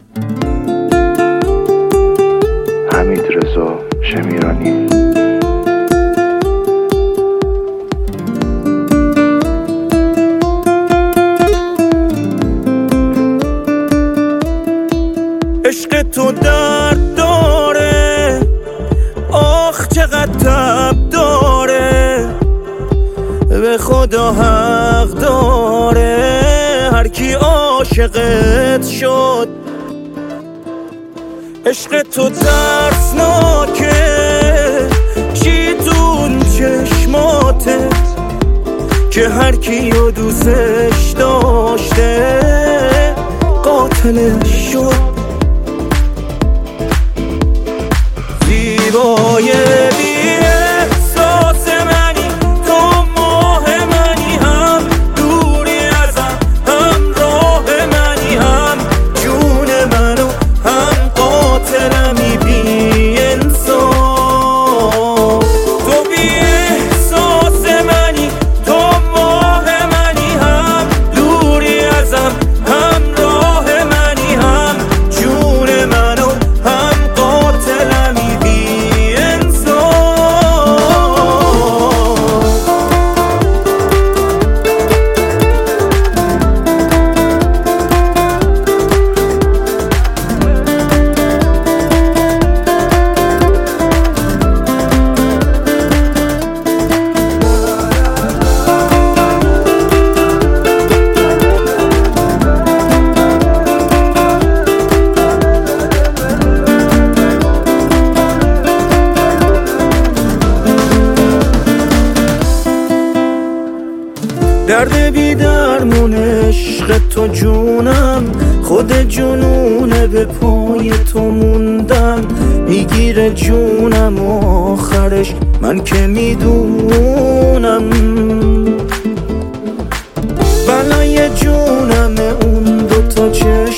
حمیدرضا شمیرانی. عشق تو درد داره، آخ چقدر تب داره، به خدا حق داره هر کی عاشقت شد. عشق تو ترسناکه، چی تون چشماتت که هر کیو دوستش داشته قاتلش شد. زیبای بی احساس منی، تو ماه منی، هم دوری ازم همراه منی، هم جون منو هم قاتلمی بی انصاف. تو بی احساس منی، تو ماه منی، هم دوری ازم همراه منی، هم جون منو هم قاتلمی بی درد بی درمون عشق تو جونم، خود جنونه به پای تو موندم. میگیره جونم آخرش من که میدونم، بلای جونم اون دوتا چه